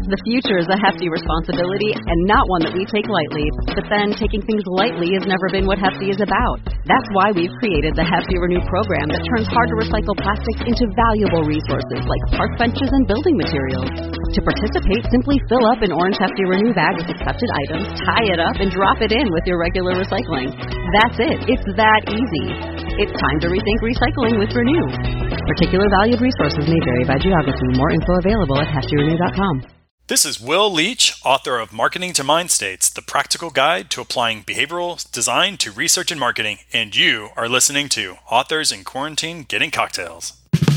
The future is a hefty responsibility and not one that we take lightly. But then taking things lightly has never been what Hefty is about. That's why we've created the Hefty Renew program that turns hard-to-recycle plastics into valuable resources like park benches and building materials. To participate, simply fill up an orange Hefty Renew bag with accepted items, tie it up, and drop it in with your regular recycling. That's it. It's that easy. It's time to rethink recycling with Renew. Particular valued resources may vary by geography. More info available at heftyrenew.com. This is Will Leach, author of Marketing to Mind States, the practical guide to applying behavioral design to research and marketing, and you are listening to Authors in Quarantine Getting Cocktails.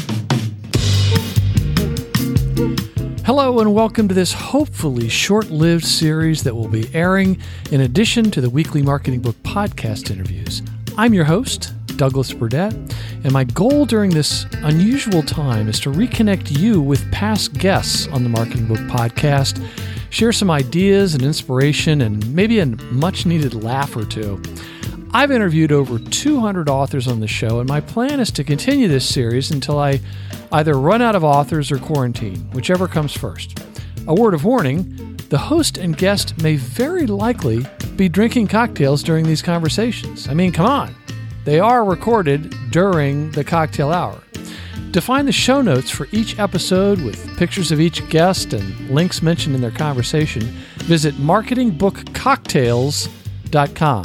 Hello and welcome to this hopefully short-lived series that will be airing in addition to the weekly Marketing Book podcast interviews. I'm your host, Douglas Burdett, and my goal during this unusual time is to reconnect you with past guests on the Marketing Book podcast, share some ideas and inspiration, and maybe a much-needed laugh or two. I've interviewed over 200 authors on the show, and my plan is to continue this series until I either run out of authors or quarantine, whichever comes first. A word of warning, the host and guest may very likely be drinking cocktails during these conversations. I mean, come on. They are recorded during the cocktail hour. To find the show notes for each episode with pictures of each guest and links mentioned in their conversation, visit marketingbookcocktails.com.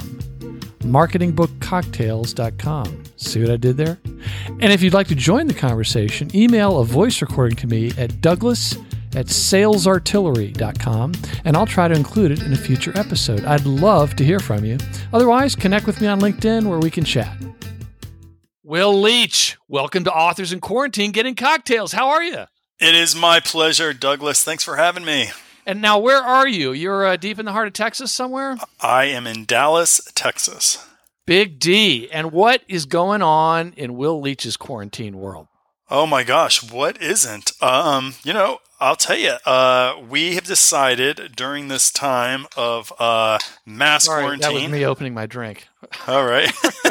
marketingbookcocktails.com. See what I did there? And if you'd like to join the conversation, email a voice recording to me at douglas@salesartillery.com, and I'll try to include it in a future episode. I'd love to hear from you. Otherwise, connect with me on LinkedIn where we can chat. Will Leach, welcome to Authors in Quarantine Getting Cocktails. How are you? It is my pleasure, Douglas. Thanks for having me. And now, where are you? You're deep in the heart of Texas somewhere? I am in Dallas, Texas. Big D. And what is going on in Will Leach's quarantine world? Oh my gosh, what isn't? I'll tell you, we have decided during this time of mass quarantine. That was me opening my drink. All right.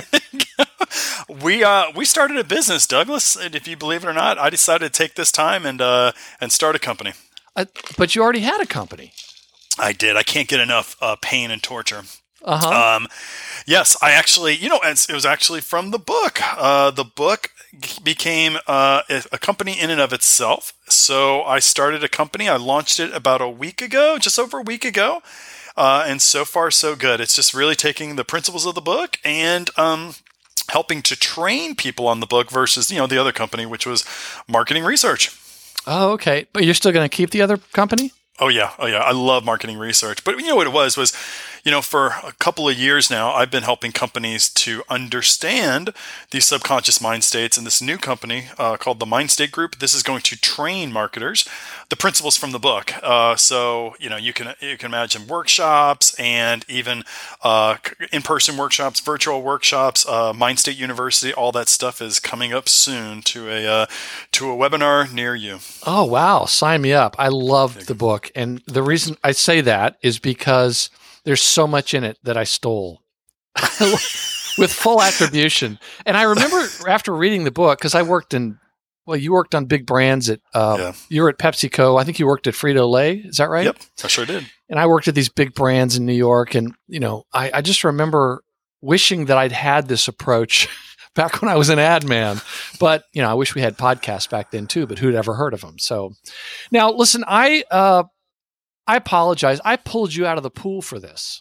We started a business, Douglas, and if you believe it or not, I decided to take this time and start a company. But you already had a company. I did. I can't get enough pain and torture. Uh-huh. Yes, I actually, it was actually from the book. The book became a company in and of itself. So I started a company. I launched it about a week ago, just over a week ago. And so far, so good. It's just really taking the principles of the book and helping to train people on the book versus, the other company, which was marketing research. Oh, okay. But you're still going to keep the other company? Oh, yeah. I love marketing research. But what it was, for a couple of years now, I've been helping companies to understand these subconscious mind states. And this new company called the Mind State Group, this is going to train marketers the principles from the book. So you can imagine workshops and even in-person workshops, virtual workshops, Mind State University, all that stuff is coming up soon to a webinar near you. Oh, wow. Sign me up. I loved the book. And the reason I say that is because there's so much in it that I stole with full attribution. And I remember after reading the book, because you worked on big brands you were at PepsiCo. I think you worked at Frito-Lay. Is that right? Yep, I sure did. And I worked at these big brands in New York. And, I just remember wishing that I'd had this approach back when I was an ad man. But, I wish we had podcasts back then too, but who'd ever heard of them? So now listen, I apologize. I pulled you out of the pool for this.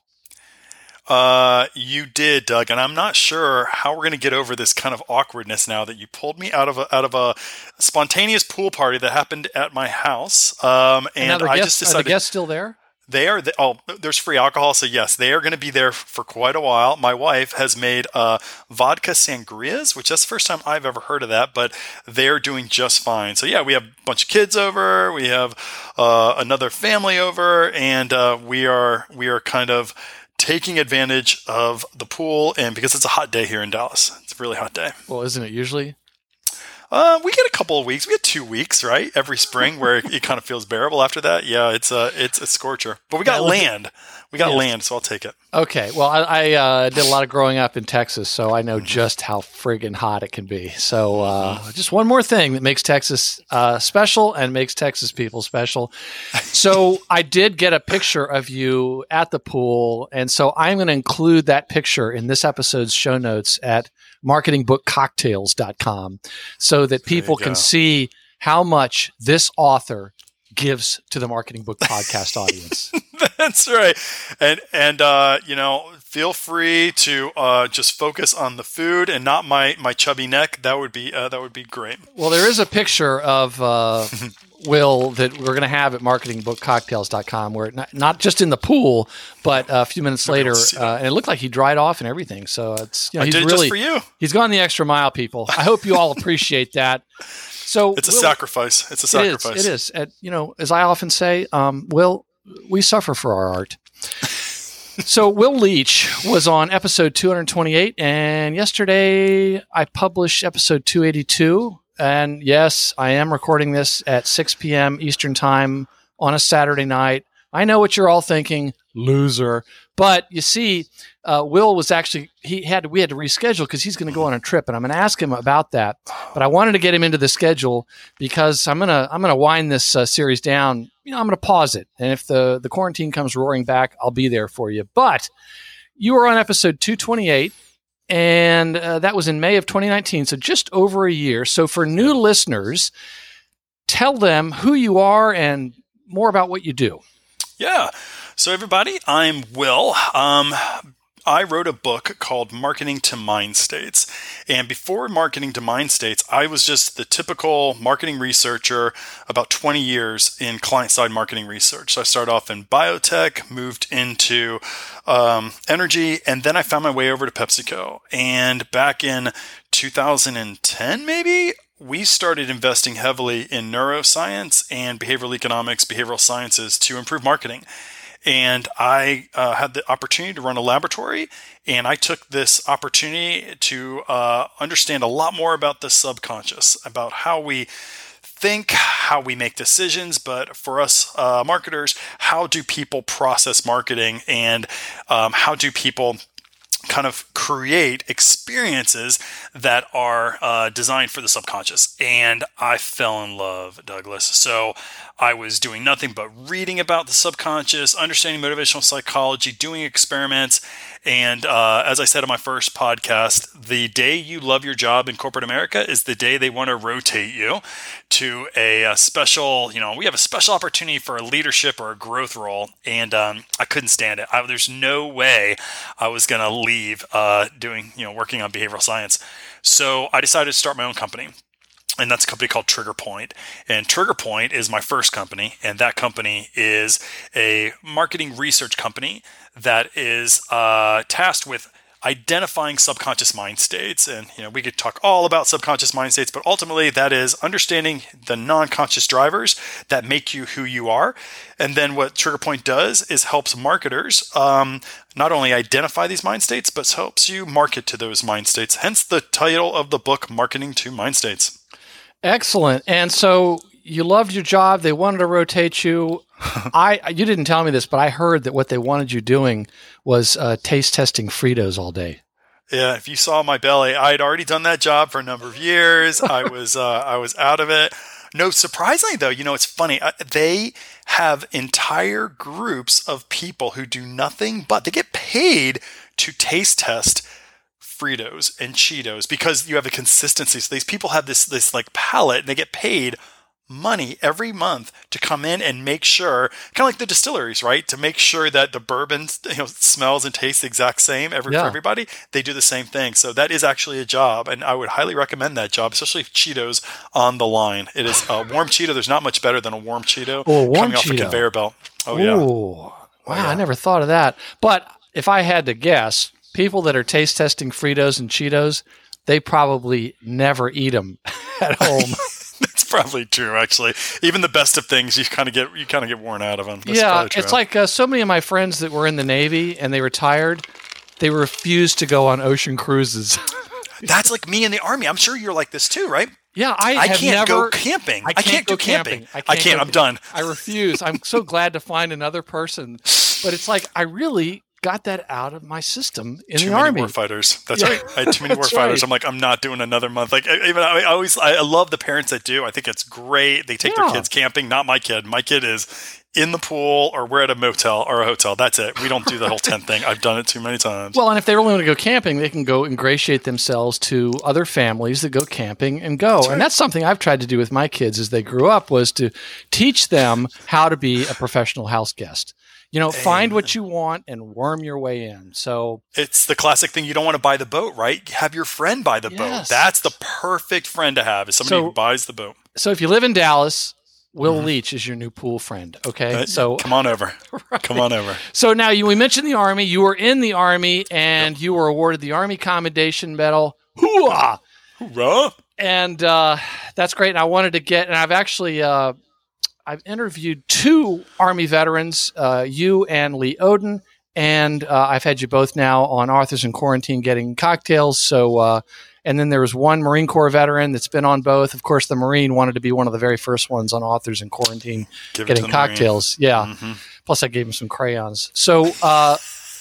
You did, Doug, and I'm not sure how we're going to get over this kind of awkwardness now that you pulled me out of a spontaneous pool party that happened at my house. And I just decided. Are the guests still there? They are. There's free alcohol, so yes, they are going to be there for quite a while. My wife has made vodka sangrias, which that's the first time I've ever heard of that, but they're doing just fine. So yeah, we have a bunch of kids over, we have another family over, and we are kind of taking advantage of the pool, and because it's a hot day here in Dallas, it's a really hot day. Well, isn't it usually? We get a couple of weeks. We get 2 weeks, right? Every spring where it kind of feels bearable after that. Yeah, it's a scorcher. But we got land. We got land, so I'll take it. Okay. Well, I did a lot of growing up in Texas, so I know just how friggin' hot it can be. So just one more thing that makes Texas special and makes Texas people special. So I did get a picture of you at the pool, and so I'm going to include that picture in this episode's show notes at marketingbookcocktails.com so that people can see how much this author gives to the Marketing Book Podcast audience. That's right. And feel free to just focus on the food and not my chubby neck. That would be great. Well, there is a picture of Will that we're going to have at marketingbookcocktails.com where not just in the pool, but a few minutes later, and it looked like he dried off and everything. So it's, he's did it really, just for you. He's gone the extra mile, people. I hope you all appreciate that. So it's a sacrifice. It's a sacrifice. It is. As I often say, Will, we suffer for our art. So Will Leach was on episode 228, and yesterday I published episode 282. And yes, I am recording this at 6 p.m. Eastern Time on a Saturday night. I know what you're all thinking, loser. But you see, Will was actually we had to reschedule because he's going to go on a trip, and I'm going to ask him about that. But I wanted to get him into the schedule because I'm gonna wind this series down. I'm going to pause it, and if the quarantine comes roaring back, I'll be there for you. But you were on episode 228, and that was in May of 2019, so just over a year. So for new listeners, tell them who you are and more about what you do. Yeah. So everybody, I'm Will. I wrote a book called Marketing to Mind States. And before Marketing to Mind States, I was just the typical marketing researcher, about 20 years in client-side marketing research. So I started off in biotech, moved into energy, and then I found my way over to PepsiCo. And back in 2010, maybe, we started investing heavily in neuroscience and behavioral economics, behavioral sciences to improve marketing. And I had the opportunity to run a laboratory, and I took this opportunity to understand a lot more about the subconscious, about how we think, how we make decisions, but for us marketers, how do people process marketing, and how do people kind of create experiences that are designed for the subconscious. And I fell in love, Douglas. So I was doing nothing but reading about the subconscious, understanding motivational psychology, doing experiments. And as I said in my first podcast, the day you love your job in corporate America is the day they want to rotate you to a special, we have a special opportunity for a leadership or a growth role. And I couldn't stand it. There's no way I was going to leave working on behavioral science. So I decided to start my own company. And that's a company called Trigger Point. And Trigger Point is my first company. And that company is a marketing research company that is tasked with identifying subconscious mind states. And, we could talk all about subconscious mind states, but ultimately that is understanding the non-conscious drivers that make you who you are. And then what Trigger Point does is helps marketers not only identify these mind states, but helps you market to those mind states. Hence the title of the book, Marketing to Mind States. Excellent. And so you loved your job. They wanted to rotate you. You didn't tell me this, but I heard that what they wanted you doing was taste testing Fritos all day. Yeah, if you saw my belly, I had already done that job for a number of years. I was out of it. No, surprisingly though, it's funny. They have entire groups of people who do nothing but they get paid to taste test Fritos and Cheetos because you have a consistency. So these people have this like palate, and they get paid money every month to come in and make sure, kind of like the distilleries, right? To make sure that the bourbon smells and tastes the exact same for everybody. They do the same thing. So that is actually a job, and I would highly recommend that job, especially if Cheetos on the line. It is a warm Cheeto. There's not much better than a warm Cheeto coming off a conveyor belt. Oh, yeah. Wow, I never thought of that. But if I had to guess, people that are taste testing Fritos and Cheetos, they probably never eat them at home. That's probably true, actually. Even the best of things, you kind of get worn out of them. That's it's like so many of my friends that were in the Navy and they retired, they refused to go on ocean cruises. That's like me in the Army. I'm sure you're like this too, right? Yeah, I can't go camping. I can't do camping. I can't. I'm done. I refuse. I'm so glad to find another person. But it's like I really got that out of my system in the Army. Too many war fighters. That's right. I had too many war fighters. I'm like, I'm not doing another month. Like, I love the parents that do. I think it's great. They take their kids camping. Not my kid. My kid is in the pool, or we're at a motel or a hotel. That's it. We don't do the whole tent thing. I've done it too many times. Well, and if they really want to go camping, they can go ingratiate themselves to other families that go camping and go. That's right. And that's something I've tried to do with my kids as they grew up, was to teach them how to be a professional house guest. Find what you want and worm your way in. So it's the classic thing. You don't want to buy the boat, right? Have your friend buy the boat. That's the perfect friend to have, is somebody who buys the boat. So if you live in Dallas, Will Leach is your new pool friend. Okay, so come on over. Right. Come on over. So now we mentioned the Army. You were in the Army, and you were awarded the Army Commendation Medal. Hoorah! Hoorah! And that's great. And I wanted to get, and I've actually I've interviewed 2 Army veterans, you and Lee Odin, and I've had you both now on Authors in Quarantine Getting Cocktails. So. And then there was one Marine Corps veteran that's been on both. Of course, the Marine wanted to be one of the very first ones on Authors in Quarantine Getting Cocktails. Marine. Yeah. Mm-hmm. Plus, I gave him some crayons. So, I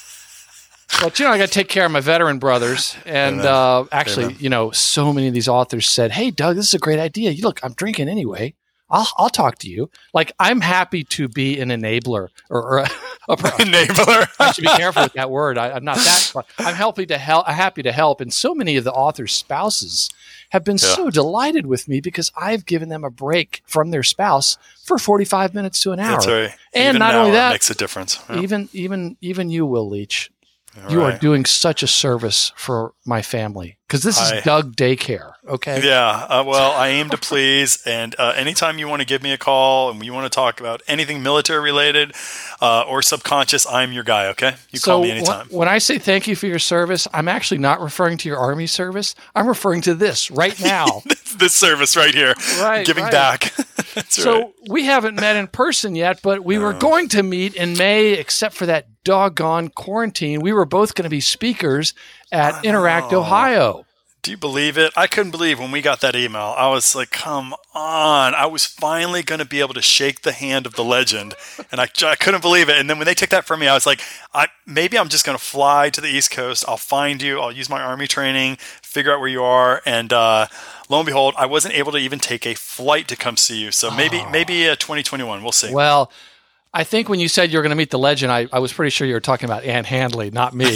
got to take care of my veteran brothers. And actually, so many of these authors said, "Hey, Doug, this is a great idea. Look, I'm drinking anyway. I'll talk to you." Like, I'm happy to be an enabler or a enabler. I should be careful with that word. I'm not that. But I'm happy to help. And so many of the authors' spouses have been so delighted with me because I've given them a break from their spouse for 45 minutes to an hour. That's right. And even not only that, it makes a difference. Yeah. Even you, Will Leach. You are doing such a service for my family, because this is Doug Daycare, okay? Yeah, well, I aim to please, and anytime you want to give me a call and you want to talk about anything military-related or subconscious, I'm your guy, okay? You call me anytime. When I say thank you for your service, I'm actually not referring to your Army service. I'm referring to this right now. this service right here, giving back. That's right. We haven't met in person yet, but we were going to meet in May, except for that doggone quarantine. We were both going to be speakers at Interact Ohio. Do you believe it? I couldn't believe when we got that email. I was like, come on. I was finally going to be able to shake the hand of the legend, and I couldn't believe it. And then when they took that from me, I was like, maybe I'm just going to fly to the East Coast. I'll find you. I'll use my Army training, figure out where you are. And lo and behold, I wasn't able to even take a flight to come see you. So maybe 2021. We'll see. Well, I think when you said you were going to meet the legend, I was pretty sure you were talking about Ann Handley, not me.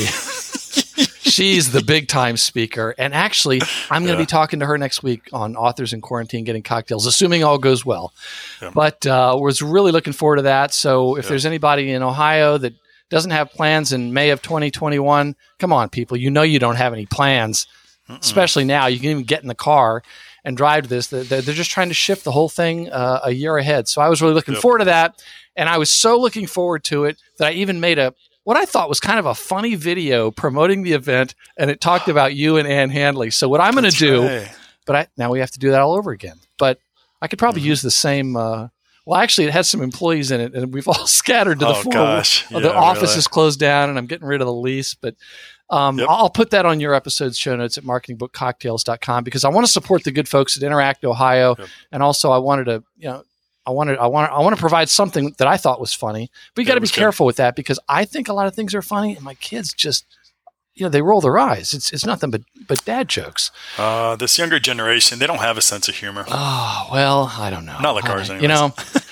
She's the big-time speaker. And actually, I'm going to be talking to her next week on Authors in Quarantine Getting Cocktails, assuming all goes well. Yeah. But was really looking forward to that. So if there's anybody in Ohio that doesn't have plans in May of 2021, come on, people. You don't have any plans, especially now. You can even get in the car and drive to this. They're just trying to shift the whole thing a year ahead. So I was really looking forward to that. And I was so looking forward to it that I even made what I thought was kind of a funny video promoting the event, and it talked about you and Ann Handley. So what I'm going to do, now we have to do that all over again. But I could probably use the same. Well, actually, it has some employees in it, and we've all scattered to the floor. Gosh. Yeah, the office is closed down, and I'm getting rid of the lease. But I'll put that on your episode's show notes at marketingbookcocktails.com, because I want to support the good folks at Interact Ohio, and also I wanted to, I want to provide something that I thought was funny, but you got to be careful with that, because I think a lot of things are funny, and my kids just, they roll their eyes. It's nothing but dad jokes. This younger generation, they don't have a sense of humor. Oh, well, I don't know. Not like ours, anyways.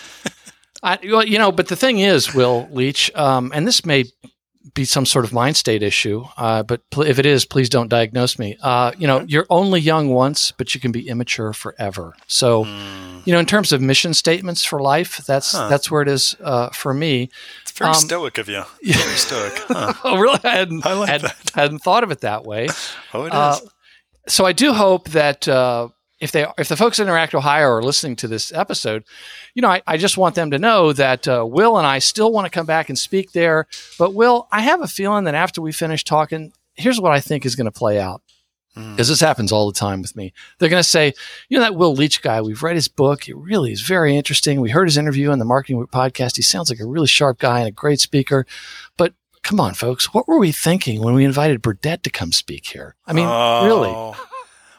But the thing is, Will Leach, and this may be some sort of mind state issue, but if it is, please don't diagnose me. You're only young once, but you can be immature forever. So, in terms of mission statements for life, that's where it is for me. It's very stoic of you. Very stoic. Huh. Oh, really? I hadn't thought of it that way. Oh, it is. So I do hope that if the folks at Interact Ohio are listening to this episode, I just want them to know that Will and I still want to come back and speak there. But Will, I have a feeling that after we finish talking, here's what I think is going to play out. Because this happens all the time with me. They're going to say, that Will Leach guy, we've read his book. It really is very interesting. We heard his interview on the Marketing Week podcast. He sounds like a really sharp guy and a great speaker. But come on, folks, what were we thinking when we invited Burdett to come speak here? I mean, really?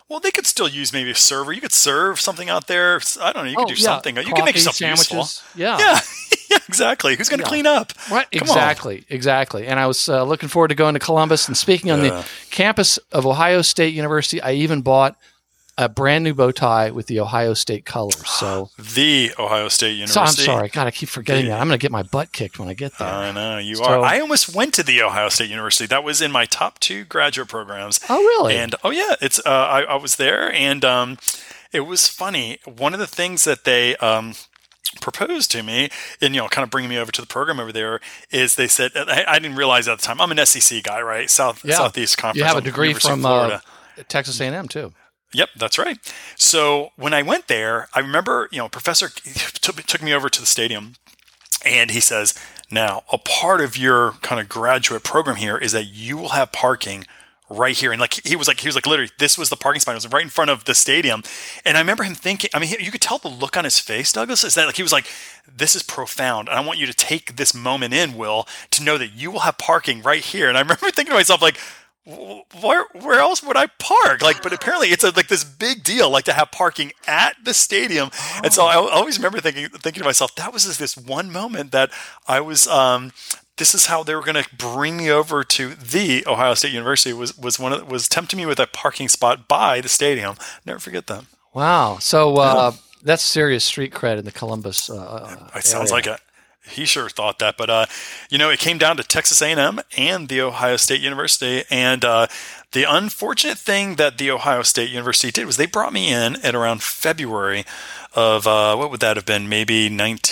Well, they could still use maybe a server. You could serve something out there. I don't know. You could do something. You Coffee, can make yourself sandwiches. useful. Yeah. Yeah. Yeah, exactly. Who's going to clean up? Right. Come Exactly. And I was looking forward to going to Columbus and speaking on the campus of Ohio State University. I even bought a brand new bow tie with the Ohio State colors. So the Ohio State University. So I'm sorry. God, I keep forgetting that. I'm going to get my butt kicked when I get there. I know you are. I almost went to the Ohio State University. That was in my top 2 graduate programs. Oh, really? And it's I was there, and it was funny. One of the things that they proposed to me, and kind of bringing me over to the program over there, is they said, I didn't realize at the time, I'm an SEC guy, right? Southeast Conference. You have a degree from Florida. Texas A&M too. Yep, that's right. So when I went there, I remember, professor took me over to the stadium, and he says, now, a part of your kind of graduate program here is that you will have parking right here. And he was like literally, this was the parking spot. It was right in front of the stadium. And I remember him thinking, you could tell the look on his face, Douglas, is that he was like, this is profound. And I want you to take this moment in, Will, to know that you will have parking right here. And I remember thinking to myself, where else would I park? But apparently it's this big deal, to have parking at the stadium. Oh. And so I always remember thinking to myself, that was just this one moment that I was, this is how they were going to bring me over to the Ohio State University. Was tempting me with a parking spot by the stadium. Never forget that. Wow. So that's serious street cred in the Columbus. It sounds like it. He sure thought that, but it came down to Texas A&M and the Ohio State University, and the unfortunate thing that the Ohio State University did was they brought me in at around February of what would that have been? Maybe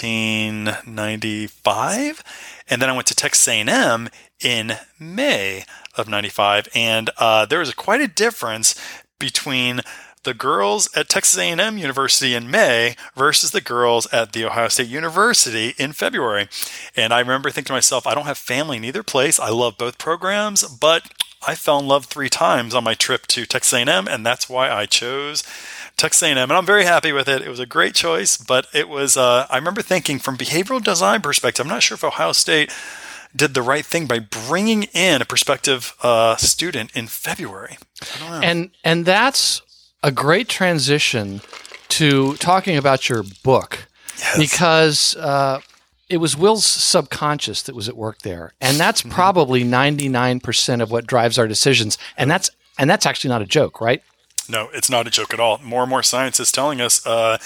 1995. And then I went to Texas A&M in May of 95. And there was quite a difference between the girls at Texas A&M University in May versus the girls at the Ohio State University in February. And I remember thinking to myself, I don't have family in either place. I love both programs, but I fell in love 3 times on my trip to Texas A&M, and that's why I chose Texas A&M, and I'm very happy with it. It was a great choice, but it was, I remember thinking from behavioral design perspective, I'm not sure if Ohio State did the right thing by bringing in a prospective student in February. I don't know. And that's a great transition to talking about your book, because it was Will's subconscious that was at work there, and that's probably 99% of what drives our decisions, and that's actually not a joke, right? No, it's not a joke at all. More and more science is telling us the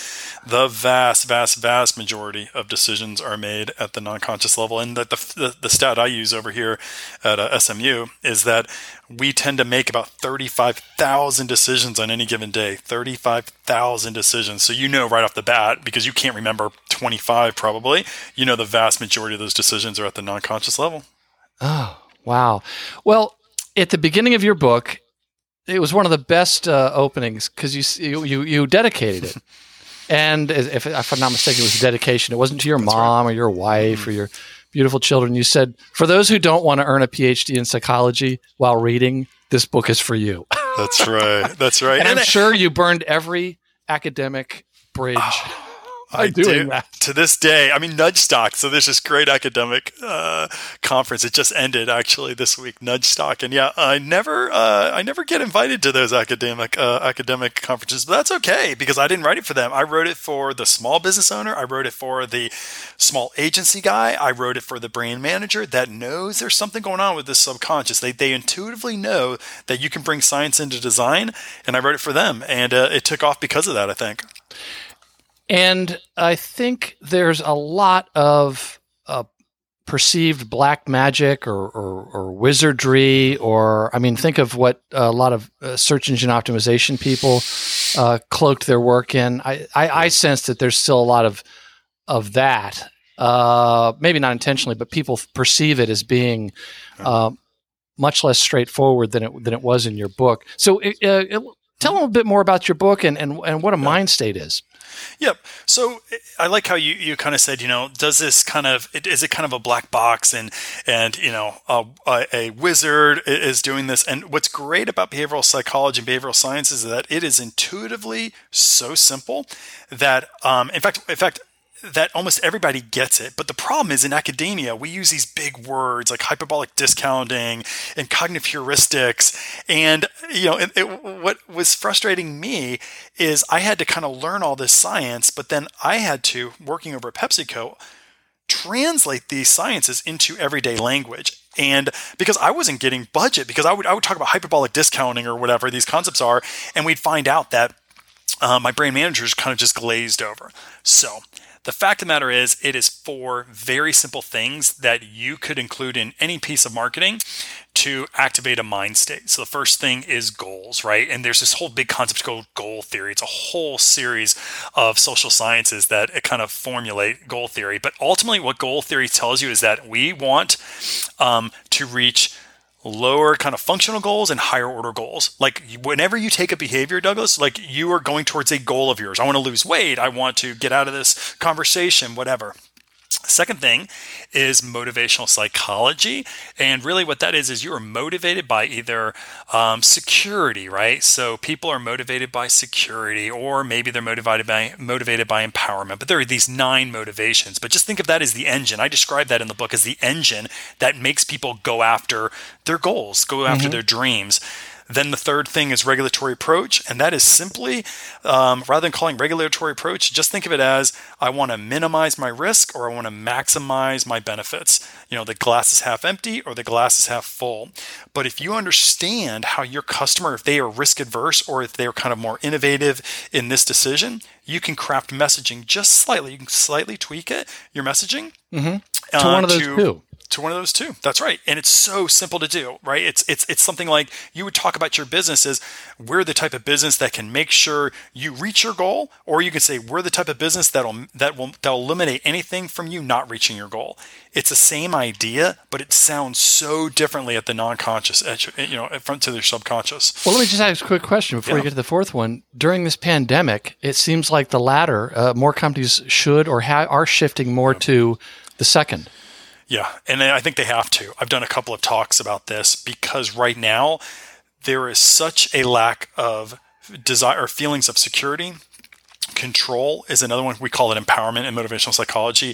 vast majority of decisions are made at the non-conscious level. And the stat I use over here at SMU is that we tend to make about 35,000 decisions on any given day. 35,000 decisions. So right off the bat, because you can't remember 25 probably, the vast majority of those decisions are at the non-conscious level. Oh, wow. Well, at the beginning of your book, it was one of the best openings because you dedicated it, and if I'm not mistaken, it was a dedication. It wasn't to your mom or your wife or your beautiful children. You said, for those who don't want to earn a PhD in psychology while reading, this book is for you. That's right. That's right. And I'm sure you burned every academic bridge. I do. To this day, Nudge Stock. So there's this great academic conference. It just ended actually this week, Nudge Stock. And I never get invited to those academic conferences, but that's okay because I didn't write it for them. I wrote it for the small business owner. I wrote it for the small agency guy. I wrote it for the brand manager that knows there's something going on with this subconscious. They intuitively know that you can bring science into design, and I wrote it for them. And it took off because of that, I think. And I think there's a lot of perceived black magic or wizardry, or think of what a lot of search engine optimization people cloaked their work in. I sense that there's still a lot of that, maybe not intentionally, but people perceive it as being much less straightforward than it was in your book. So tell them a bit more about your book and what a mind state is. Yep. So I like how you kind of said, does this is it kind of a black box and a wizard is doing this? And what's great about behavioral psychology and behavioral science is that it is intuitively so simple that, in fact, that almost everybody gets it. But the problem is in academia, we use these big words like hyperbolic discounting and cognitive heuristics. And, what was frustrating me is I had to kind of learn all this science, but then I had to, working over at PepsiCo, translate these sciences into everyday language. And because I wasn't getting budget, because I would talk about hyperbolic discounting or whatever these concepts are, and we'd find out that my brand managers kind of just glazed over. So the fact of the matter is, it is 4 very simple things that you could include in any piece of marketing to activate a mind state. So the first thing is goals, right? And there's this whole big concept called goal theory. It's a whole series of social sciences that it kind of formulate goal theory. But ultimately, what goal theory tells you is that we want to reach lower kind of functional goals and higher order goals. Like whenever you take a behavior, Douglas, like you are going towards a goal of yours. I want to lose weight. I want to get out of this conversation, whatever. Second thing is motivational psychology. And really what that is you are motivated by either security, right? So people are motivated by security, or maybe they're motivated by empowerment. But there are these 9 motivations. But just think of that as the engine. I describe that in the book as the engine that makes people go after their goals, go after their dreams. Then the third thing is regulatory approach, and that is simply, rather than calling regulatory approach, just think of it as I want to minimize my risk or I want to maximize my benefits. The glass is half empty or the glass is half full. But if you understand how your customer, if they are risk adverse or if they're kind of more innovative in this decision, you can craft messaging just slightly. You can slightly tweak it, your messaging. To one of those two. To one of those two. That's right. And it's so simple to do, right? It's something like you would talk about your business as we're the type of business that can make sure you reach your goal, or you could say we're the type of business that'll eliminate anything from you not reaching your goal. It's the same idea, but it sounds so differently at the non-conscious edge, front to their subconscious. Well, let me just ask a quick question before we get to the fourth one. During this pandemic, it seems like the latter, more companies should or are shifting more to the second. Yeah, and I think they have to. I've done a couple of talks about this because right now there is such a lack of desire or feelings of security. Control is another one. We call it empowerment in motivational psychology,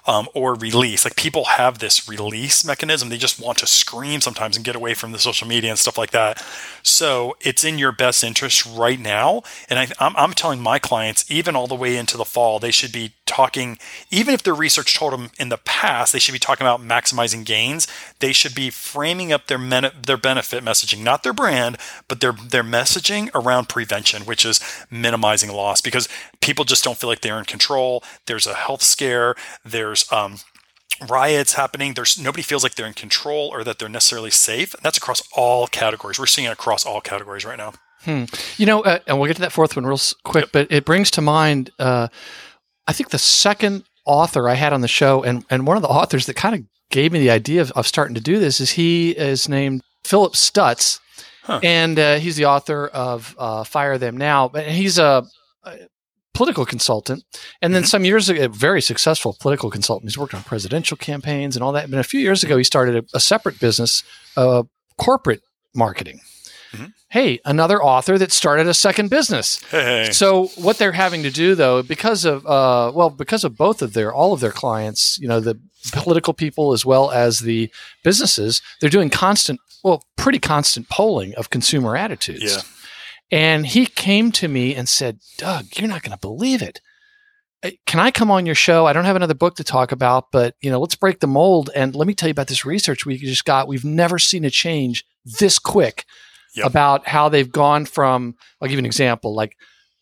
or release. Like people have this release mechanism. They just want to scream sometimes and get away from the social media and stuff like that. So it's in your best interest right now. And I'm telling my clients, even all the way into the fall, they should be talking, even if their research told them in the past, they should be talking about maximizing gains. They should be framing up their benefit messaging, not their brand, but their messaging around prevention, which is minimizing loss, because people just don't feel like they're in control. There's a health scare. There's riots happening. Nobody feels like they're in control or that they're necessarily safe. And that's across all categories. We're seeing it across all categories right now. And we'll get to that fourth one real quick, but it brings to mind, I think the second author I had on the show, and one of the authors that kind of gave me the idea of starting to do this he is named Philip Stutz, and he's the author of Fire Them Now. But he's a political consultant, and then some years ago, a very successful political consultant. He's worked on presidential campaigns and all that. But a few years ago, he started a separate business, corporate marketing. Hey, another author that started a second business. Hey. So what they're having to do, though, because of both of all of their clients, the political people as well as the businesses, they're doing pretty constant polling of consumer attitudes. Yeah. And he came to me and said, Doug, you're not going to believe it. Can I come on your show? I don't have another book to talk about, but let's break the mold. And let me tell you about this research we just got. We've never seen a change this quick. Yep. About how they've gone from, I'll give you an example, like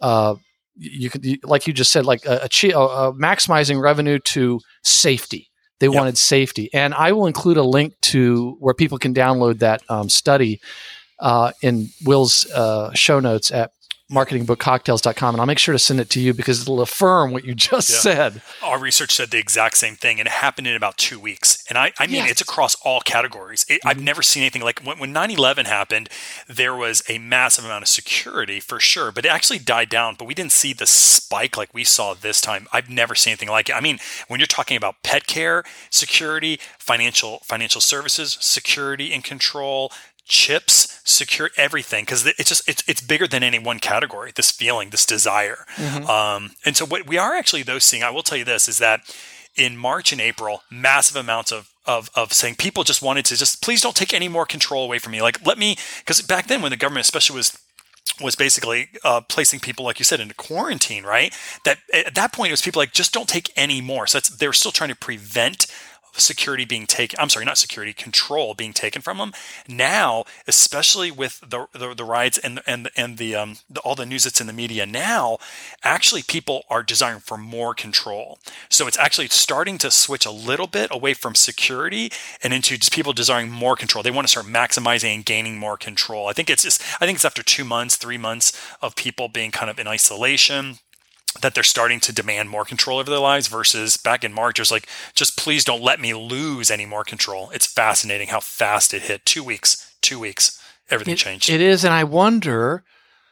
like you just said, like maximizing revenue to safety. They wanted safety, and I will include a link to where people can download that study in Will's show notes at marketingbookcocktails.com, and I'll make sure to send it to you because it'll affirm what you just said. Our research said the exact same thing, and it happened in about 2 weeks. And I mean, it's across all categories. I've never seen anything like when 9/11 happened, there was a massive amount of security for sure, but it actually died down, but we didn't see the spike like we saw this time. I've never seen anything like it. I mean, when you're talking about pet care, security, financial services, security and control, chips, secure everything, because it's bigger than any one category. This feeling, this desire, and so what we are actually though seeing, I will tell you this, is that in March and April, massive amounts of saying people just wanted to just please don't take any more control away from me. Like let me, because back then when the government especially was basically placing people, like you said, into quarantine, right? That at that point it was people like just don't take any more. So they were still trying to prevent security being taken. I'm sorry, not security, control being taken from them. Now, especially with the riots and the all the news that's in the media now, actually people are desiring for more control. So it's actually starting to switch a little bit away from security and into just people desiring more control. They want to start maximizing and gaining more control. I think it's after 2 months, 3 months of people being kind of in isolation, that they're starting to demand more control over their lives, versus back in March, it was like, just please don't let me lose any more control. It's fascinating how fast it hit. 2 weeks, everything changed. It is. And I wonder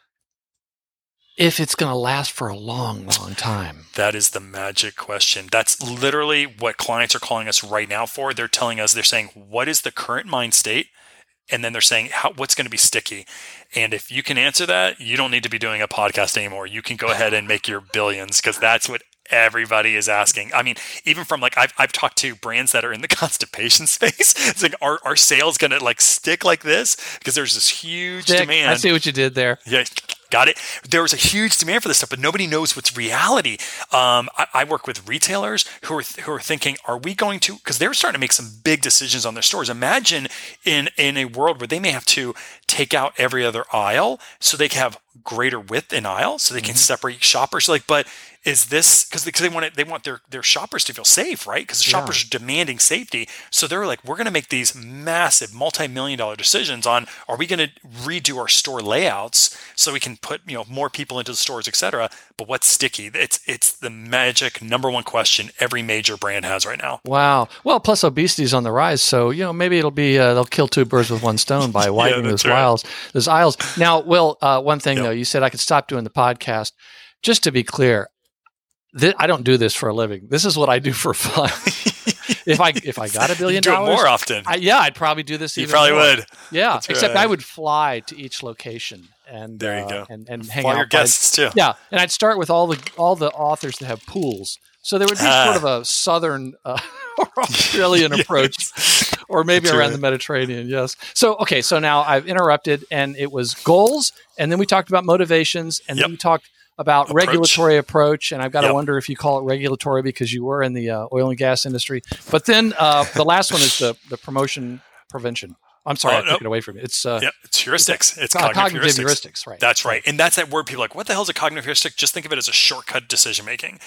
if it's going to last for a long, long time. That is the magic question. That's literally what clients are calling us right now for. They're telling us, they're saying, what is the current mind state? And then they're saying, what's going to be sticky? And if you can answer that, you don't need to be doing a podcast anymore. You can go ahead and make your billions, because that's what everybody is asking. I mean, even from like, I've talked to brands that are in the constipation space. It's like, are sales going to like stick like this? Because there's this huge demand. I see what you did there. Yeah. Got it. There was a huge demand for this stuff, but nobody knows what's reality. I work with retailers who are thinking, are we going to, because they're starting to make some big decisions on their stores. Imagine in a world where they may have to take out every other aisle so they can have greater width in aisle, so they can separate shoppers. Like, but is this because they want their shoppers to feel safe, right? Because the shoppers are demanding safety. So they're like, we're going to make these massive multi-million-dollar decisions on, are we going to redo our store layouts so we can put more people into the stores, et cetera. But what's sticky? It's the magic number one question every major brand has right now. Wow. Well, plus obesity is on the rise, so maybe it'll be they'll kill two birds with one stone by widening those aisles. Now, Will, one thing though, you said I could stop doing the podcast. Just to be clear, I don't do this for a living. This is what I do for fun. If I got $1 billion, do it more often. I'd probably do this. You probably would. Yeah, that's except right. I would fly to each location and there you go, and hang fly out. Your guests too. Yeah, and I'd start with all the authors that have pools. So there would be sort of a southern or Australian approach, or maybe that's around the Mediterranean. Yes. So now I've interrupted, and it was goals, and then we talked about motivations, and then we talked about regulatory approach, and I've got to wonder if you call it regulatory because you were in the oil and gas industry. But then the last one is the promotion prevention. I'm sorry, I took it away from you. It's heuristics. It's cognitive heuristics, right? That's right. And that's that word people are like, what the hell is a cognitive heuristic? Just think of it as a shortcut decision making.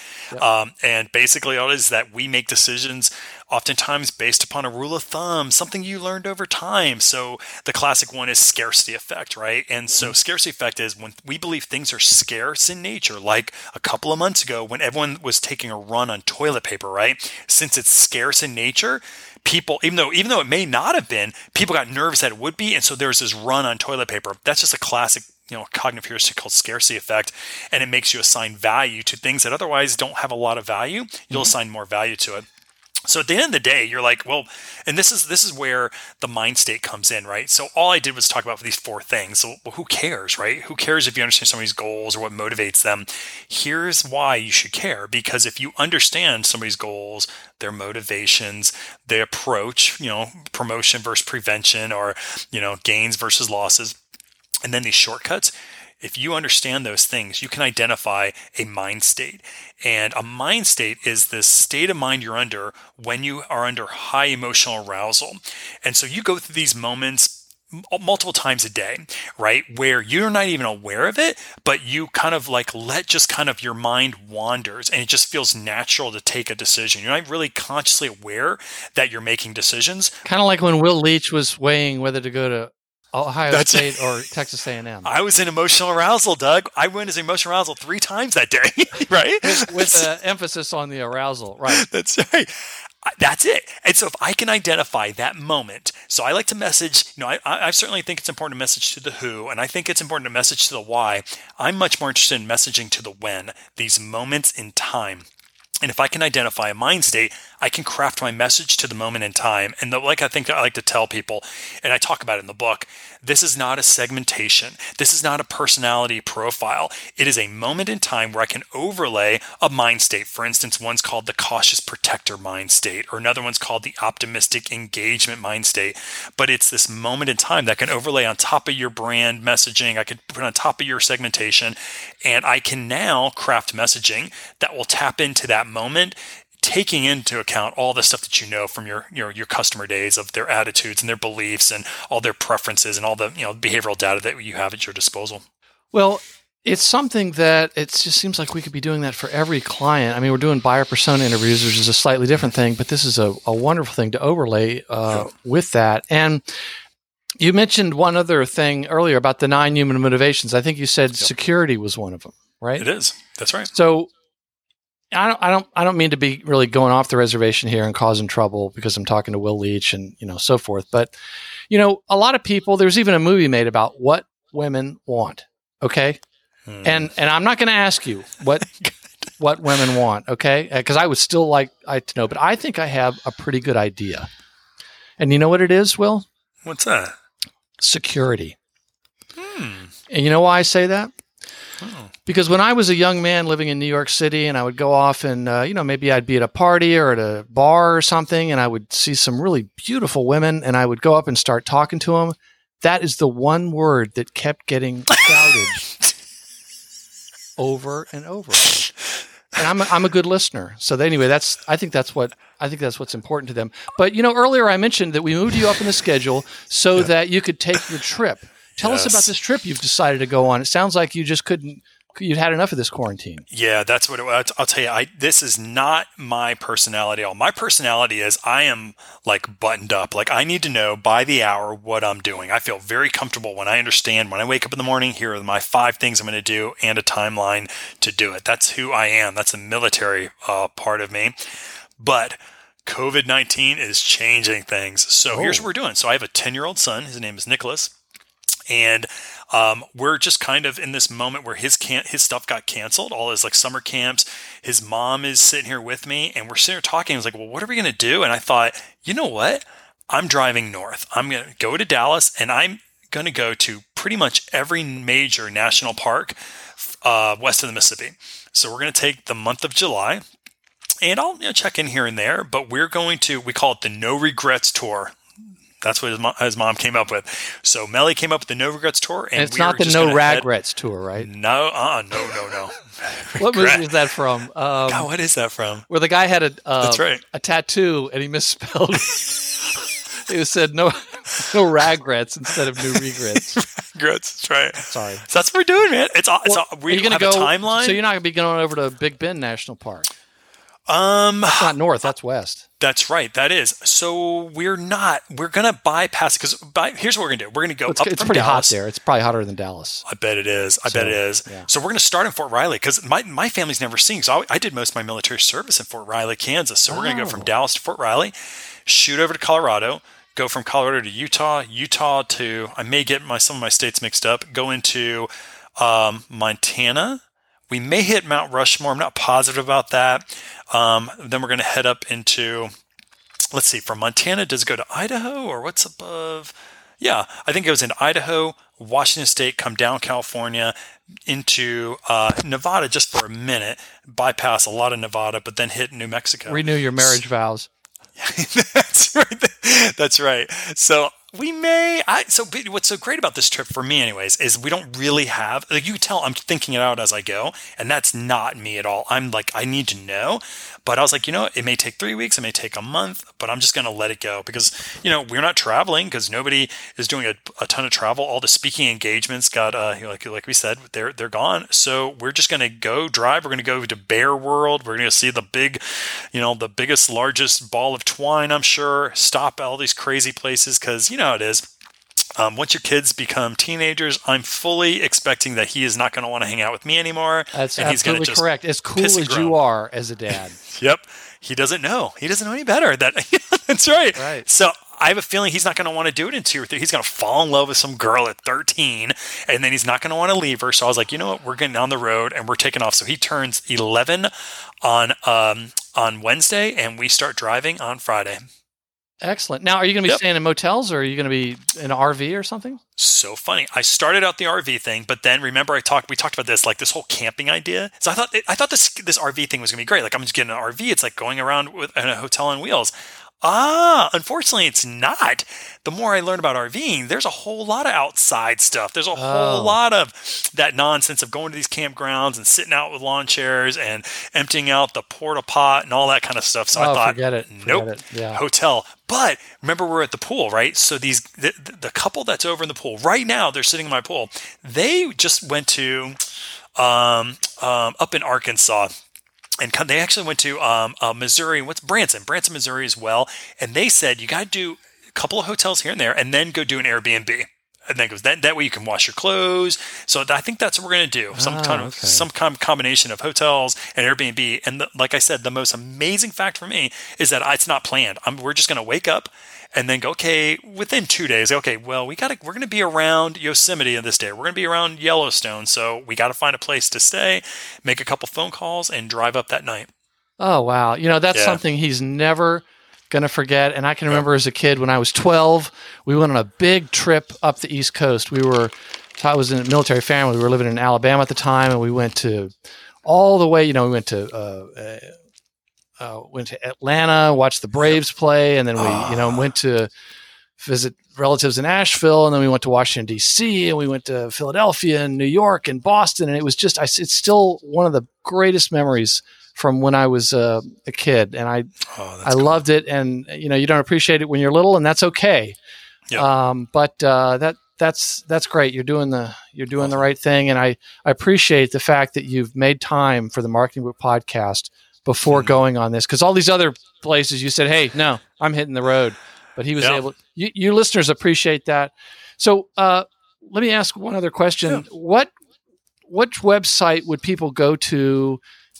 And basically all it is that we make decisions oftentimes based upon a rule of thumb, something you learned over time. So the classic one is scarcity effect, right? And so scarcity effect is when we believe things are scarce in nature, like a couple of months ago when everyone was taking a run on toilet paper, right? Since it's scarce in nature, people, even though it may not have been, people got nervous that it would be, and so there's this run on toilet paper. That's just a classic, cognitive heuristic called scarcity effect, and it makes you assign value to things that otherwise don't have a lot of value. You'll assign more value to it. So at the end of the day, you're like, well, and this is where the mind state comes in, right? So all I did was talk about these 4 things. So who cares, right? Who cares if you understand somebody's goals or what motivates them? Here's why you should care. Because if you understand somebody's goals, their motivations, their approach, promotion versus prevention, or, gains versus losses, and then these shortcuts, if you understand those things, you can identify a mind state. And a mind state is this state of mind you're under when you are under high emotional arousal. And so you go through these moments multiple times a day, right? Where you're not even aware of it, but you kind of like let just kind of your mind wanders, and it just feels natural to take a decision. You're not really consciously aware that you're making decisions. Kind of like when Will Leach was weighing whether to go to Ohio State or Texas A&M. I was in emotional arousal, Doug. I went as emotional arousal 3 times that day, right? With emphasis on the arousal, right? That's right. That's it. And so if I can identify that moment, so I like to message, I certainly think it's important to message to the who, and I think it's important to message to the why. I'm much more interested in messaging to the when, these moments in time. And if I can identify a mind state, I can craft my message to the moment in time. And I think I like to tell people, and I talk about it in the book, this is not a segmentation. This is not a personality profile. It is a moment in time where I can overlay a mind state. For instance, one's called the cautious protector mind state, or another one's called the optimistic engagement mind state. But it's this moment in time that can overlay on top of your brand messaging. I could put on top of your segmentation, and I can now craft messaging that will tap into that moment, taking into account all the stuff that you know from your customer days, of their attitudes and their beliefs and all their preferences and all the behavioral data that you have at your disposal. Well, it's something that it just seems like we could be doing that for every client. I mean, we're doing buyer persona interviews, which is a slightly different thing, but this is a wonderful thing to overlay with that. And you mentioned one other thing earlier about the 9 human motivations. I think you said security was one of them, right? It is. That's right. So I don't mean to be really going off the reservation here and causing trouble because I'm talking to Will Leach and so forth. But a lot of people. There's even a movie made about what women want. Okay, and I'm not going to ask you what women want. Okay, because I would still like to know. But I think I have a pretty good idea. And you know what it is, Will? What's that? Security. And you know why I say that? Because when I was a young man living in New York City, and I would go off and, maybe I'd be at a party or at a bar or something, and I would see some really beautiful women, and I would go up and start talking to them. That is the one word that kept getting shouted over and over. And I'm a good listener. So anyway, I think that's what's important to them. But earlier I mentioned that we moved you up in the schedule so that you could take your trip. Tell us about this trip you've decided to go on. It sounds like you just you'd had enough of this quarantine. Yeah, that's what it was. I'll tell you, this is not my personality at all. My personality is I am like buttoned up. Like I need to know by the hour what I'm doing. I feel very comfortable when I understand when I wake up in the morning, here are my 5 things I'm going to do and a timeline to do it. That's who I am. That's a military part of me. But COVID-19 is changing things. So here's what we're doing. So I have a 10-year-old son. His name is Nicholas. And we're just kind of in this moment where his stuff got canceled, all his summer camps. His mom is sitting here with me, and we're sitting here talking. I was like, well, what are we going to do? And I thought, you know what? I'm driving north. I'm going to go to Dallas, and I'm going to go to pretty much every major national park west of the Mississippi. So we're going to take the month of July, and I'll check in here and there. But we call it the No Regrets Tour. That's what his mom came up with. So Melly came up with the No Regrets Tour. And it's not the No Ragrets Tour, right? No. What movie is that from? God, what is that from? Where the guy had That's right. a tattoo and he misspelled. He said no Ragrets instead of New Regrets. Regrets, that's right. Sorry. So that's what we're doing, man. We're going to have a timeline. So you're not going to be going over to Big Bend National Park? That's not north, that's west. That's right, that is. So we're going to bypass, because here's what we're going to do. We're going to go up from Dallas. It's pretty hot there. It's probably hotter than Dallas. I bet it is. Yeah. So we're going to start in Fort Riley, because my family's never seen, so I did most of my military service in Fort Riley, Kansas. So we're going to go from Dallas to Fort Riley, shoot over to Colorado, go from Colorado to Utah to, I may get some of my states mixed up, go into Montana. We may hit Mount Rushmore. I'm not positive about that. Then we're going to head up into, let's see, from Montana, does it go to Idaho or what's above? Yeah, I think it goes into Idaho, Washington State, come down California, into Nevada just for a minute, bypass a lot of Nevada, but then hit New Mexico. Renew your marriage vows. That's right. That's right. So we may. What's so great about this trip for me, anyways, is we don't really have. You can tell I'm thinking it out as I go, and that's not me at all. I'm like, I need to know, but I was like, it may take 3 weeks, it may take a month, but I'm just going to let it go because we're not traveling because nobody is doing a ton of travel. All the speaking engagements got like we said, they're gone. So we're just going to go drive. We're going to go to Bear World. We're going to see the big, the biggest, largest ball of twine. I'm sure. Stop at all these crazy places because how it is. Once your kids become teenagers, I'm fully expecting that he is not going to want to hang out with me anymore. That's and he's absolutely correct. As cool as you are as a dad. Yep. He doesn't know. He doesn't know any better. That's right. Right. So I have a feeling he's not going to want to do it in 2 or 3. He's going to fall in love with some girl at 13, and then he's not going to want to leave her. So I was like, you know what? We're getting on the road, and we're taking off. So he turns 11 on on Wednesday, and we start driving on Friday. Excellent. Now, are you going to be staying in motels, or are you going to be in an RV or something? So funny. I started out the RV thing, but then remember we talked about this, like this whole camping idea. So I thought this RV thing was going to be great. Like I'm just getting an RV. It's like going around in a hotel on wheels. Unfortunately, it's not. The more I learn about RVing, there's a whole lot of outside stuff. There's a whole lot of that nonsense of going to these campgrounds and sitting out with lawn chairs and emptying out the porta pot and all that kind of stuff. So I thought, forget it. Nope, Yeah. Hotel. But remember, we're at the pool, right? So the couple that's over in the pool right now, they're sitting in my pool. They just went to up in Arkansas. And they actually went to Missouri. Branson, Missouri as well. And they said, you got to do a couple of hotels here and there, and then go do an Airbnb. And then goes that way you can wash your clothes. So I think that's what we're going to do. Some kind of combination of hotels and Airbnb. And like I said, the most amazing fact for me is that it's not planned. We're just going to wake up and then go, okay, within 2 days, okay, well, we're going to be around Yosemite on this day. We're going to be around Yellowstone. So we got to find a place to stay, make a couple phone calls, and drive up that night. Oh, wow. That's something he's never going to forget. And I can remember as a kid when I was 12, we went on a big trip up the East Coast. I was in a military family. We were living in Alabama at the time, and we went to all the way, we went to Atlanta, watched the Braves play, and then we, went to visit relatives in Asheville, and then we went to Washington, D.C., and we went to Philadelphia and New York and Boston, and it was just, it's still one of the greatest memories from when I was a kid, and I loved it, and, you don't appreciate it when you're little, and that's okay. Yep. But that's great. You're doing the right thing, and I appreciate the fact that you've made time for the Marketing Book Podcast before going on this, because all these other places you said, hey, no, I'm hitting the road, but he was able. You listeners appreciate that. So let me ask one other question. Yeah. What website would people go to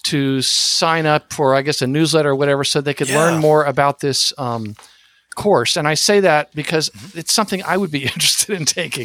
sign up for, I guess, a newsletter or whatever, so they could learn more about this course? And I say that because it's something I would be interested in taking.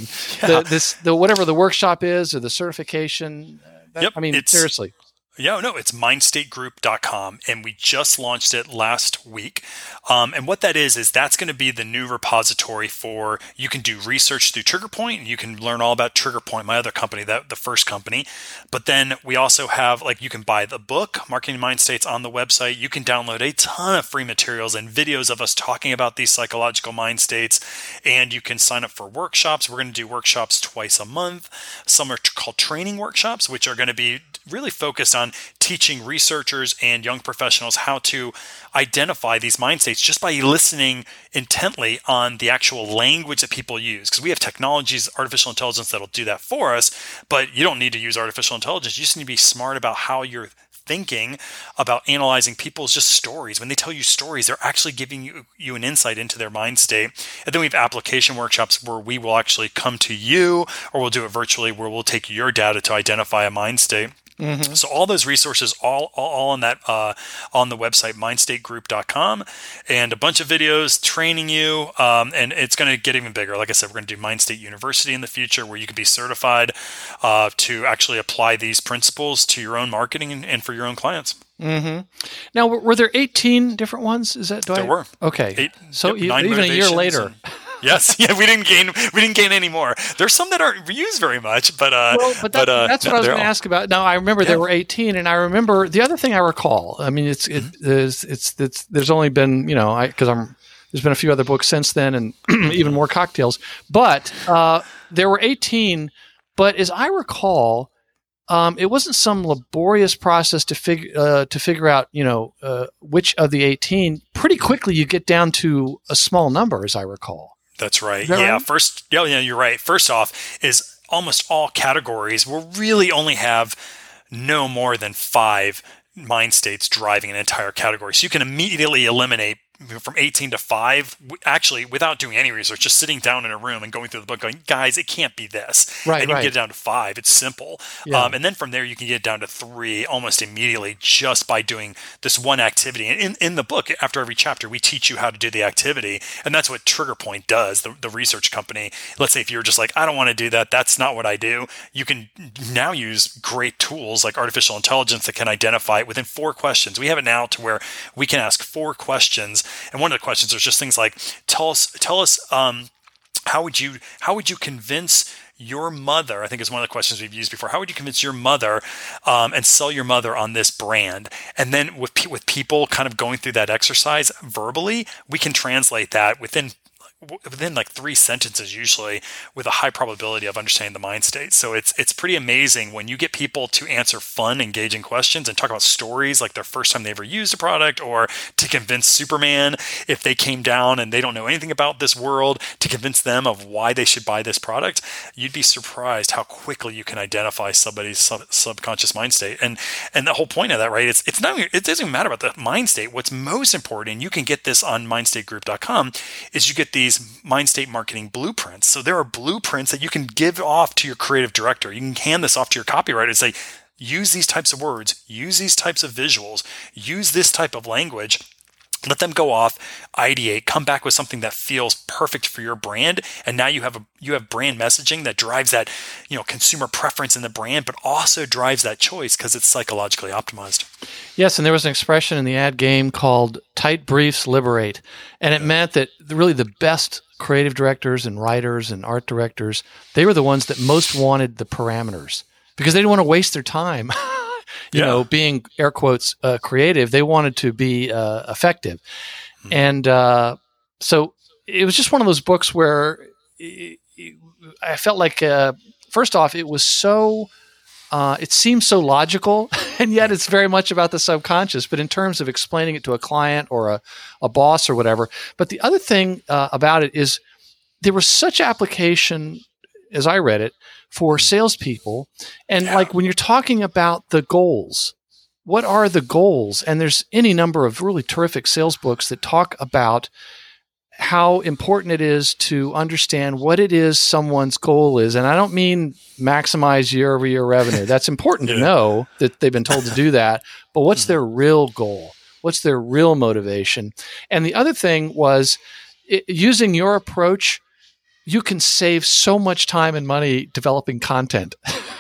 The whatever the workshop is or the certification. Seriously. Yeah, no, it's mindstategroup.com, and we just launched it last week. And what that is that's going to be the new repository for, you can do research through TriggerPoint, and you can learn all about TriggerPoint, my other company, the first company. But then we also have, you can buy the book, Marketing Mind States, on the website. You can download a ton of free materials and videos of us talking about these psychological mind states, and you can sign up for workshops. We're going to do workshops twice a month. Some are called training workshops, which are going to be really focused on teaching researchers and young professionals how to identify these mind states just by listening intently on the actual language that people use. Because we have technologies, artificial intelligence, that'll do that for us, but you don't need to use artificial intelligence. You just need to be smart about how you're thinking about analyzing people's just stories. When they tell you stories, they're actually giving you an insight into their mind state. And then we have application workshops where we will actually come to you, or we'll do it virtually, where we'll take your data to identify a mind state. Mm-hmm. So all those resources, all on that on the website, mindstategroup.com, and a bunch of videos training you, and it's going to get even bigger. Like I said, we're going to do Mind State University in the future, where you can be certified to actually apply these principles to your own marketing and for your own clients. Mm-hmm. Now, were there 18 different ones? Is that there were? Okay, even a year later. Yes, we didn't gain any more. There's some that aren't used very much, but that's what I was going to ask about. Now, I remember there were 18, and I remember the other thing I recall. I mean, it's there's only been there's been a few other books since then, and even more cocktails. But there were 18. But as I recall, it wasn't some laborious process to figure out which of the 18. Pretty quickly, you get down to a small number, as I recall. That's right. Is that right? You're right. First off, is almost all categories will really only have no more than 5 mind states driving an entire category. So you can immediately eliminate from 18 to 5, actually without doing any research, just sitting down in a room and going through the book going, guys, it can't be this. Right, and you can get it down to 5. It's simple. Yeah. And then from there, you can get it down to 3 almost immediately just by doing this one activity. And in the book, after every chapter, we teach you how to do the activity. And that's what TriggerPoint does, the research company. Let's say if you're just like, I don't want to do that, that's not what I do. You can now use great tools like artificial intelligence that can identify it within 4 questions. We have it now to where we can ask 4 questions. And one of the questions is just things like, tell us, how would you convince your mother? I think is one of the questions we've used before. How would you convince your mother and sell your mother on this brand? And then with people kind of going through that exercise verbally, we can translate that within like 3 sentences, usually with a high probability of understanding the mind state. So it's pretty amazing when you get people to answer fun, engaging questions and talk about stories like their first time they ever used a product, or to convince Superman if they came down and they don't know anything about this world, to convince them of why they should buy this product. You'd be surprised how quickly you can identify somebody's subconscious mind state. And the whole point of that, right? It doesn't even matter about the mind state. What's most important, and you can get this on mindstategroup.com, is you get these mind state marketing blueprints. So there are blueprints that you can give off to your creative director. You can hand this off to your copywriter and say, use these types of words, use these types of visuals, use this type of language. Let them go off, ideate, come back with something that feels perfect for your brand. And now you have brand messaging that drives that, consumer preference in the brand, but also drives that choice because it's psychologically optimized. Yes, and there was an expression in the ad game called tight briefs liberate. And it meant that really the best creative directors and writers and art directors, they were the ones that most wanted the parameters because they didn't want to waste their time. Being air quotes creative, they wanted to be effective. And so it was just one of those books where I felt like, first off, it was so, it seems so logical, and yet it's very much about the subconscious, but in terms of explaining it to a client or a boss or whatever. But the other thing about it is there was such application, as I read it, for salespeople. And like when you're talking about the goals, what are the goals? And there's any number of really terrific sales books that talk about how important it is to understand what it is someone's goal is. And I don't mean maximize year-over-year revenue. That's important to know that they've been told to do that. But what's their real goal? What's their real motivation? And the other thing was using your approach, you can save so much time and money developing content.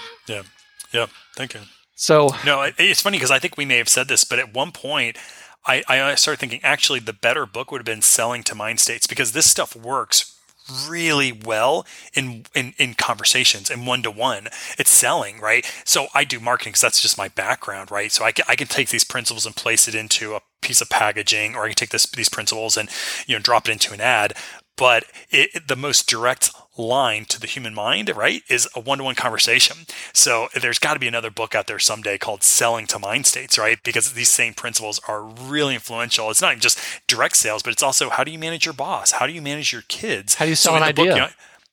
Yeah. Thank you. So no, it's funny because I think we may have said this, but at one point I started thinking actually the better book would have been Selling to Mind States, because this stuff works really well in conversations and one-to-one. It's selling, right? So I do marketing because that's just my background, right? So I can take these principles and place it into a piece of packaging, or I can take these principles and drop it into an ad. But the most direct line to the human mind, right, is a one-to-one conversation. So there's got to be another book out there someday called Selling to Mind States, right? Because these same principles are really influential. It's not even just direct sales, but it's also how do you manage your boss? How do you manage your kids? How do you sell an idea? Book,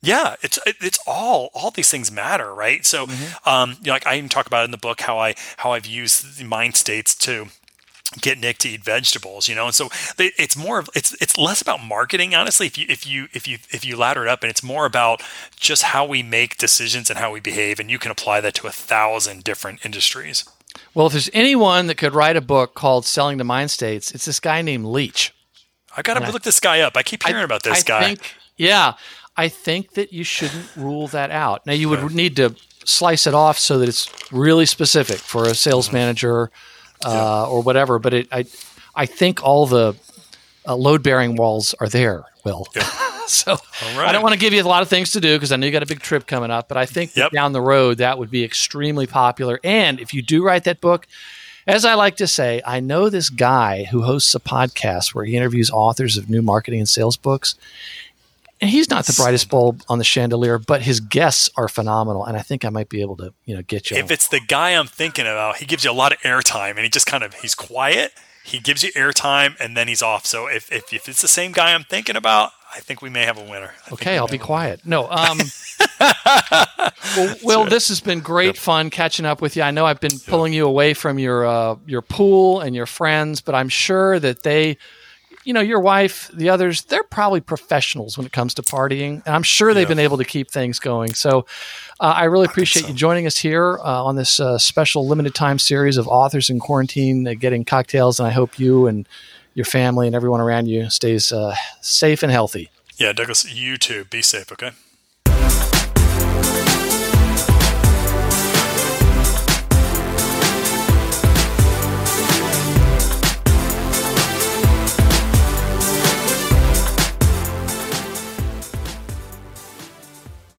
it's all these things matter, right? So, like I even talk about in the book how I've used the mind states to get Nick to eat vegetables, and so it's more of it's less about marketing, honestly. If you ladder it up, and it's more about just how we make decisions and how we behave, and you can apply that to 1,000 different industries. Well, if there's anyone that could write a book called Selling to Mind States, it's this guy named Leach. I've got to look this guy up. I keep hearing about this guy. I think that you shouldn't rule that out. Now, you would need to slice it off so that it's really specific for a sales manager. Or whatever, but I think all the load-bearing walls are there, Will. Yeah. So I don't want to give you a lot of things to do because I know you got a big trip coming up, but I think that down the road that would be extremely popular. And if you do write that book, as I like to say, I know this guy who hosts a podcast where he interviews authors of new marketing and sales books. And he's not the brightest bulb on the chandelier, but his guests are phenomenal. And I think I might be able to, get you. If it's the guy I'm thinking about, he gives you a lot of airtime, and he just he's quiet. He gives you airtime, and then he's off. So if it's the same guy I'm thinking about, I think we may have a winner. Okay, I'll be quiet. No. Will, this has been great fun catching up with you. I know I've been pulling you away from your pool and your friends, but I'm sure that they your wife, the others, they're probably professionals when it comes to partying. And I'm sure they've been able to keep things going. So I really appreciate you joining us here on this special limited time series of Authors in Quarantine, getting cocktails. And I hope you and your family and everyone around you stays safe and healthy. Yeah, Douglas, you too. Be safe, okay?